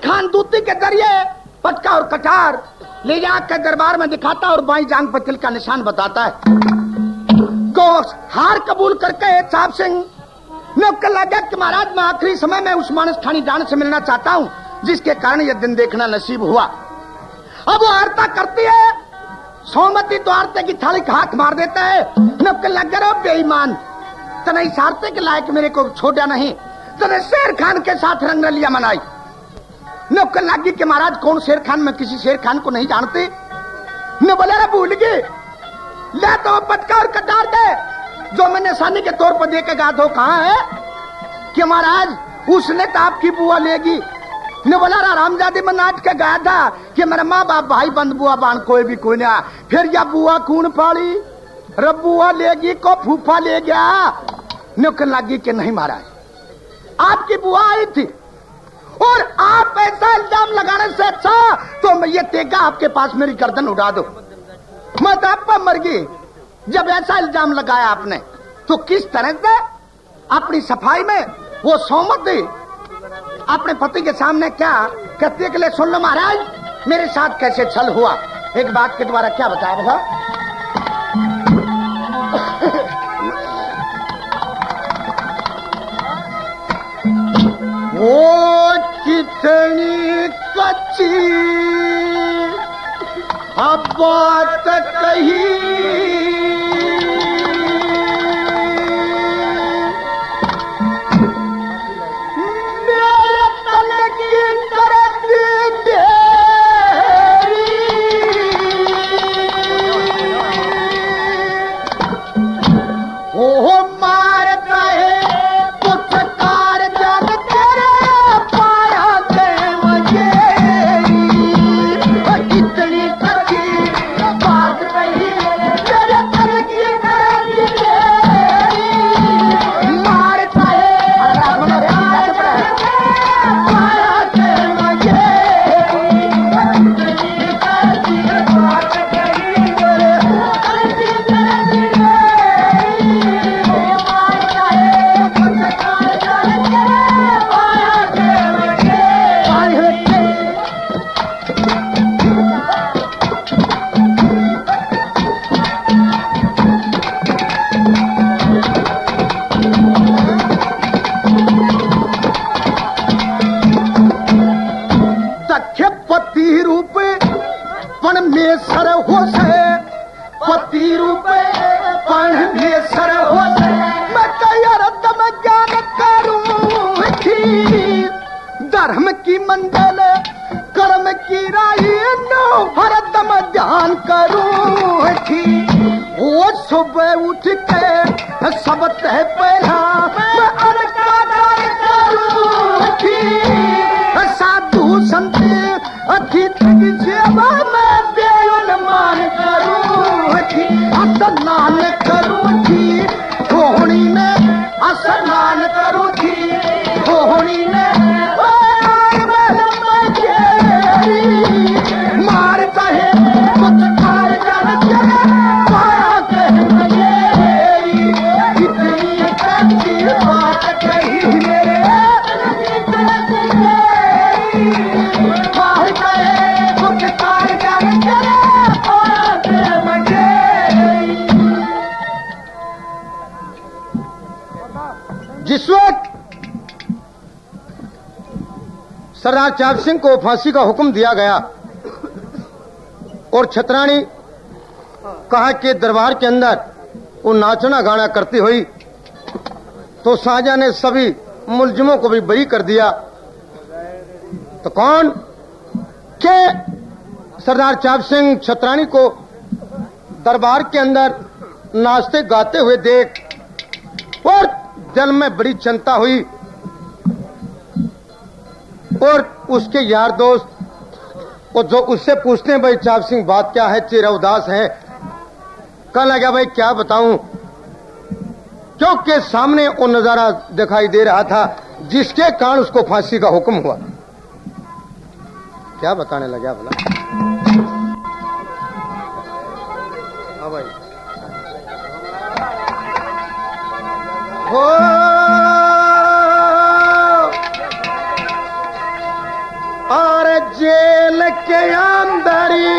खान दूती के जरिए पटका और कटार ले जाकर दरबार में दिखाता और बाई जांग पर तिल का निशान बताता है। को हार कबूल करके चाप सिंह ने लगा कि महाराज मैं आखिरी समय में उस मानस ठानी जान से मिलना चाहता हूं जिसके कारण यह दिन देखना नसीब हुआ। अब वो आरता करती है, सोमती तो आरते की थाली का हाथ मार देता है। नक्के लग रहा बेईमान, तने इस आरते के लायक मेरे को छोड़ा नहीं, तने शेर खान के साथ रंगरलिया मनाई। नक्के लगी कि महाराज कौन शेर खान, मैं किसी शेर खान को नहीं जानती। न बोला भूल गई, ले तो पटका और कटार दे जो मैं निशानी के तौर पर दे के गया था। कहाँ है कि महाराज उसने तो आपकी बुआ लेगी। ने बोला रामजादी में नाट के गया था कि मेरा माँ बाप भाई बंद बुआ बान कोई भी कोई ना। फिर या बुआ कौन पाड़ी, रब बुआ लेगी को फूफा ले गया। नौकर लगी कि नहीं महाराज आपकी बुआ आई थी और आप ऐसा इल्जाम लगाने से अच्छा तो मैं ये तेगा आपके पास मेरी गर्दन उड़ा दो। मैं तो आप पर मर गई। जब ऐसा इल्जाम लगाया आपने तो किस तरह से अपनी सफाई में वो सोमती अपने पति के सामने क्या कहती है कि ले सुन लो महाराज मेरे साथ कैसे छल हुआ। एक बात के द्वारा क्या बताया बताओ। वो कितनी कच्ची अब बात कही, धर्म की मंडल कर्म की राही नो हरदम ध्यान करूं थी। वो सुबह उठ के सब तह पहला मैं अनकादार करूं थी। साधु संत अखित की सेवा में बेईमान करूं थी। स्नान करूं थी होनी ने, स्नान करूं थी होनी ने मारता है कुछ खाए इतनी बात कही मेरे मारता है कुछ खाए जिस वक्त सरदार चाप सिंह को फांसी का हुक्म दिया गया और छतरानी कहा कि दरबार के अंदर वो नाचना गाना करती हुई, तो शाहजहां ने सभी मुलजिमों को भी बरी कर दिया। तो कौन के सरदार चाप सिंह छतरानी को दरबार के अंदर नाचते गाते हुए देख और दिल में बड़ी चिंता हुई और उसके यार दोस्त और जो उससे पूछते हैं भाई चाप सिंह बात क्या है, चेहरा उदास है। कहने लगा भाई क्या बताऊं, क्योंकि सामने वो नजारा दिखाई दे रहा था जिसके कारण उसको फांसी का हुक्म हुआ। क्या बताने लगा भला। हाँ भाई हो के अंदरी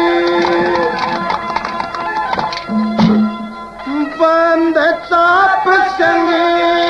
बंद चाप संगे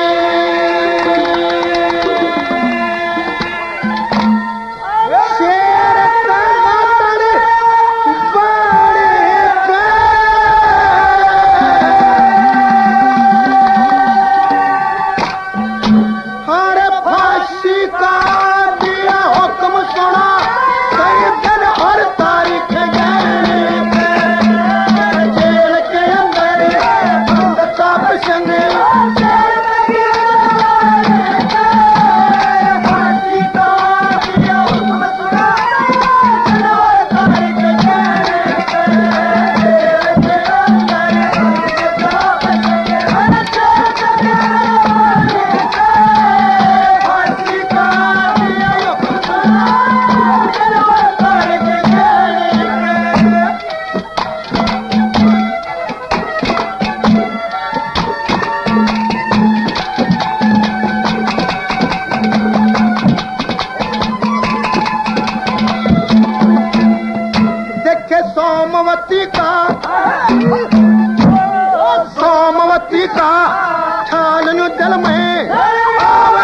सोमवती का छान जल में आवे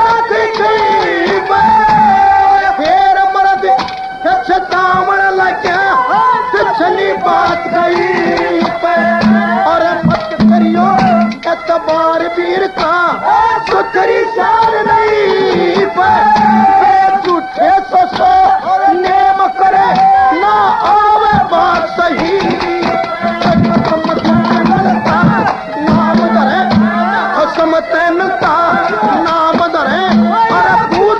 फेर मरद दामन लग्या पिछली बात गई और मत करियो एतबार वीर का सुथरी शान नहीं झूठे सो नेम करे ना आवे बात सही समतनता नाम धरे और भूत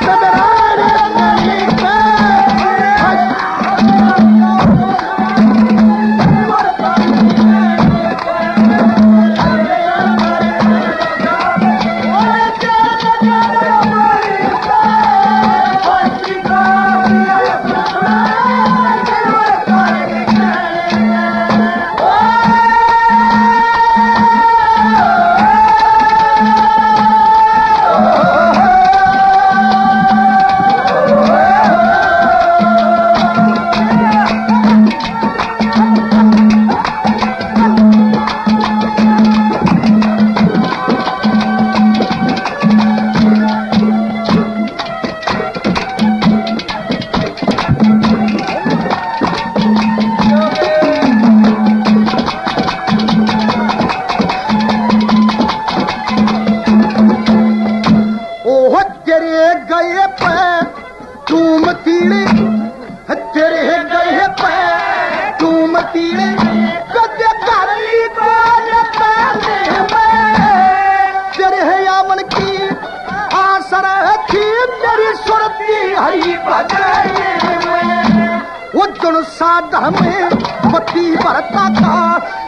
साध में पति भरता का